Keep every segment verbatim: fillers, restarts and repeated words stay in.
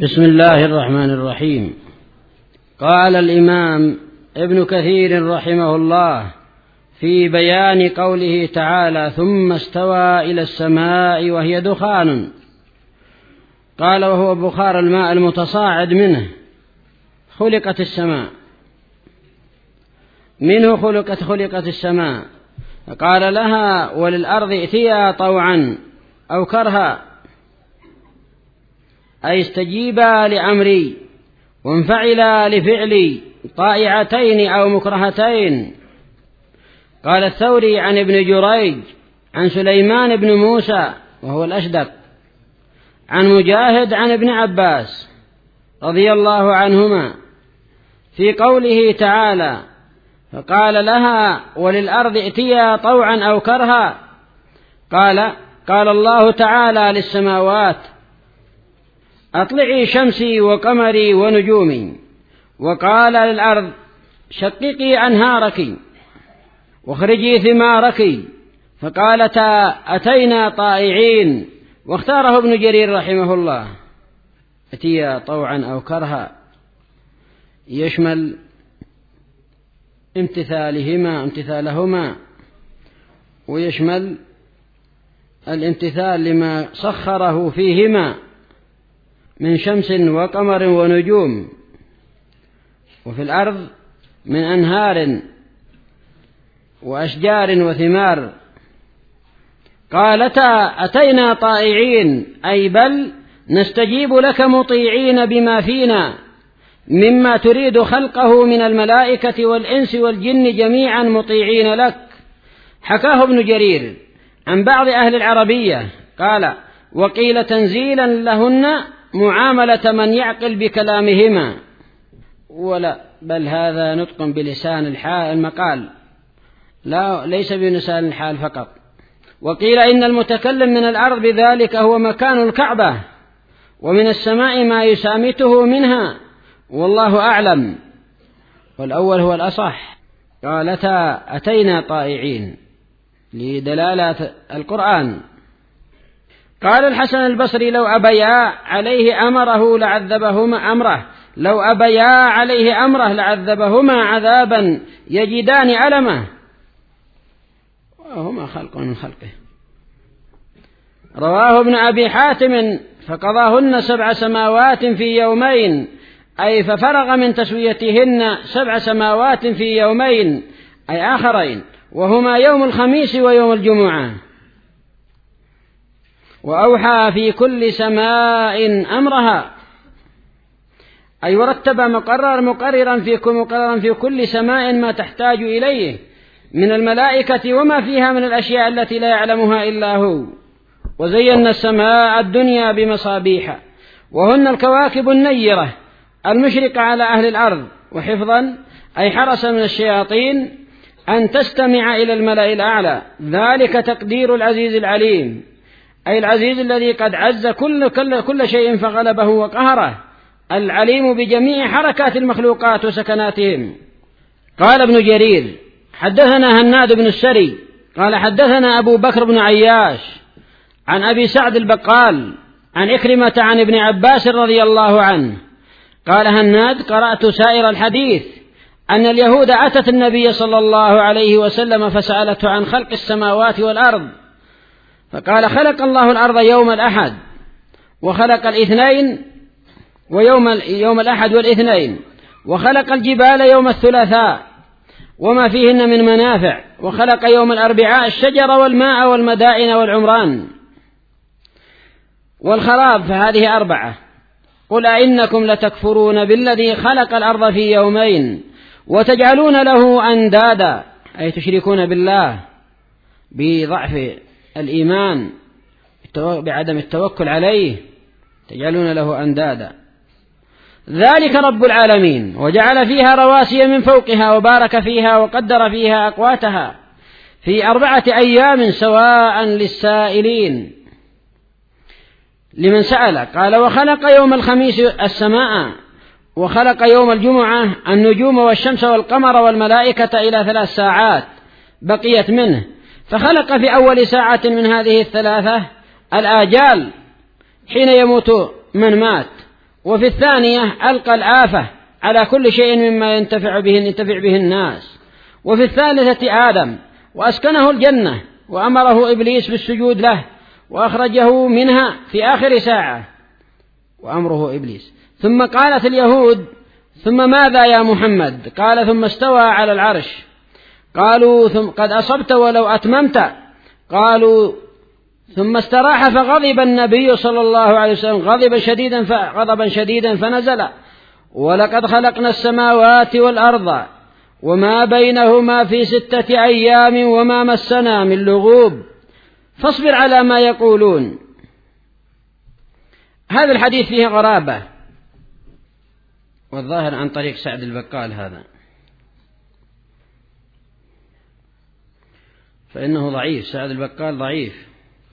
بسم الله الرحمن الرحيم. قال الإمام ابن كثير رحمه الله في بيان قوله تعالى: ثم استوى إلى السماء وهي دخان. قال: وهو بخار الماء المتصاعد منه خلقت السماء، منه خلقت خلقت السماء. قال لها: وللأرض ائتيا طوعا أو كرها، أي استجيبا لأمري وانفعلا لفعلي طائعتين أو مكرهتين. قال الثوري عن ابن جريج عن سليمان بن موسى وهو الأشدق عن مجاهد عن ابن عباس رضي الله عنهما في قوله تعالى: فقال لها: وللأرض ائتيا طوعا أو كرها. قال قال الله تعالى للسماوات: أطلعي شمسي وقمري ونجومي. وقال للأرض: شققي أنهارك واخرجي ثمارك. فقالتا: أتينا طائعين. واختاره ابن جرير رحمه الله ائتيا طوعا أو كرها يشمل امتثالهما امتثالهما ويشمل الامتثال لما سخره فيهما من شمس وقمر ونجوم. وفي الأرض من أنهار وأشجار وثمار. قالتا: أتينا طائعين، أي بل نستجيب لك مطيعين بما فينا مما تريد خلقه من الملائكة والإنس والجن جميعا مطيعين لك. حكاه ابن جرير عن بعض أهل العربية قال: وقيل تنزيلا لهن معاملة من يعقل بكلامهما، ولا بل هذا نطق بلسان الحال المقال، لا ليس بلسان الحال فقط. وقيل إن المتكلم من الأرض بذلك هو مكان الكعبة، ومن السماء ما يسامته منها، والله أعلم. والأول هو الأصح. قالتا: أتينا طائعين لدلالة القرآن. قال الحسن البصري: لو أبيا عليه أمره لعذبهما أمره لو أبيا عليه أمره لعذبهما عذابا يجدان ألمه، وهما خلق من خلقه. رواه ابن أبي حاتم: فقضاهن سبع سماوات في يومين، أي ففرغ من تسويتهن سبع سماوات في يومين أي آخرين، وهما يوم الخميس ويوم الجمعة. وأوحى في كل سماء أمرها، أي ورتب مقرر مقررا في مقررا في كل سماء ما تحتاج إليه من الملائكة وما فيها من الأشياء التي لا يعلمها إلا هو. وزينا السماء الدنيا بمصابيح، وهن الكواكب النيرة المشرقة على أهل الأرض، وحفظا أي حرس من الشياطين أن تستمع إلى الملأ الأعلى. ذلك تقدير العزيز العليم، أي العزيز الذي قد عز كل, كل, كل شيء فغلبه وقهره، العليم بجميع حركات المخلوقات وسكناتهم. قال ابن جرير: حدثنا هناد بن السري قال: حدثنا أبو بكر بن عياش عن أبي سعد البقال عن إكرمة عن ابن عباس رضي الله عنه قال: هناد: قرأت سائر الحديث أن اليهود أتت النبي صلى الله عليه وسلم فسألته عن خلق السماوات والأرض، فقال: خلق الله الأرض يوم الأحد، وخلق الاثنين ويوم يوم الأحد والاثنين، وخلق الجبال يوم الثلاثاء وما فيهن من منافع، وخلق يوم الأربعاء الشجر والماء والمدائن والعمران والخراب، فهذه أربعة. قل أئنكم لتكفرون بالذي خلق الأرض في يومين وتجعلون له أندادا، أي تشركون بالله بضعف الإيمان بعدم التوكل عليه، تجعلون له أندادا. ذلك رب العالمين، وجعل فيها رواسي من فوقها وبارك فيها وقدر فيها أقواتها في أربعة أيام سواء للسائلين لمن سأل. قال: وخلق يوم الخميس السماء، وخلق يوم الجمعة النجوم والشمس والقمر والملائكة إلى ثلاث ساعات بقيت منه، فخلق في أول ساعة من هذه الثلاثة الآجال حين يموت من مات، وفي الثانية ألقى الآفة على كل شيء مما ينتفع به ينتفع به الناس. وفي الثالثة آدم وأسكنه الجنة وأمره إبليس بالسجود له وأخرجه منها في آخر ساعة وأمره إبليس. ثم قالت اليهود ثم ماذا يا محمد؟ قال ثم استوى على العرش. قالوا ثم قد أصبت ولو أتممت. قالوا ثم استراح فغضب النبي صلى الله عليه وسلم غضب شديدا غضبا شديدا فنزل ولقد خلقنا السماوات والأرض وما بينهما في ستة أيام وما مسنا من لغوب فاصبر على ما يقولون. هذا الحديث فيه غرابة، والظاهر عن طريق سعد البقال هذا، فإنه ضعيف. سعد البقال ضعيف،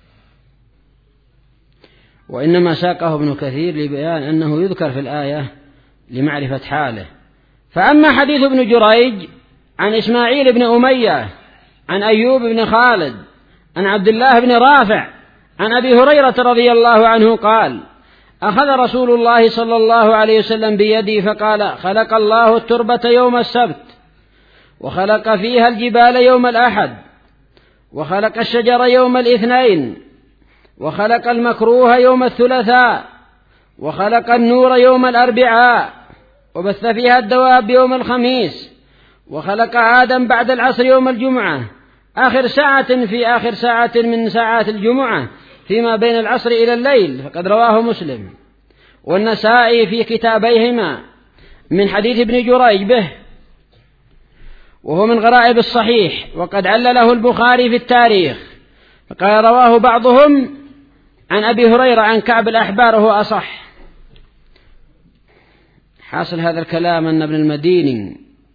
وإنما ساقه ابن كثير لبيان أنه يذكر في الآية لمعرفة حاله. فأما حديث ابن جريج عن إسماعيل بن أمية عن أيوب بن خالد عن عبد الله بن رافع عن أبي هريرة رضي الله عنه قال أخذ رسول الله صلى الله عليه وسلم بيدي فقال خلق الله التربة يوم السبت وخلق فيها الجبال يوم الأحد وخلق الشجر يوم الاثنين وخلق المكروه يوم الثلاثاء وخلق النور يوم الأربعاء وبث فيها الدواب يوم الخميس وخلق آدم بعد العصر يوم الجمعة آخر ساعة في آخر ساعة من ساعات الجمعة فيما بين العصر إلى الليل. فقد رواه مسلم والنسائي في كتابيهما من حديث ابن جريج به، وهو من غرائب الصحيح، وقد علله البخاري في التاريخ فقال رواه بعضهم عن أبي هريرة عن كعب الأحبار وهو أصح. حاصل هذا الكلام أن ابن المديني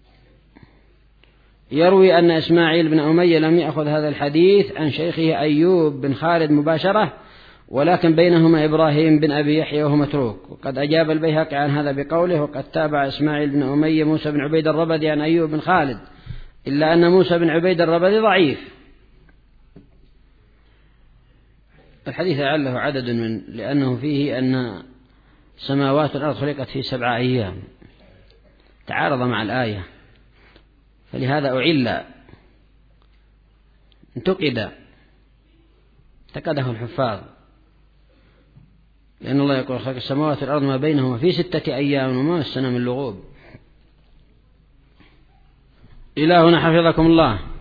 يروي أن إسماعيل بن أمية لم يأخذ هذا الحديث عن شيخه أيوب بن خالد مباشرة، ولكن بينهما إبراهيم بن أبي يحيى وهو متروك. وقد أجاب البيهقي عن هذا بقوله وقد تابع إسماعيل بن أمية موسى بن عبيد الربدي عن أيوب بن خالد، إلا أن موسى بن عبيد الربدي ضعيف. الحديث عله عدد من لأنه فيه أن سماوات الأرض خلقت في سبعة أيام، تعارض مع الآية، فلهذا أعل انتقد انتقده الحفاظ، لأن الله يقول خلق السماوات والأرض ما بينهما في ستة أيام وما مسنا من لغوب. إلهنا حفظكم الله.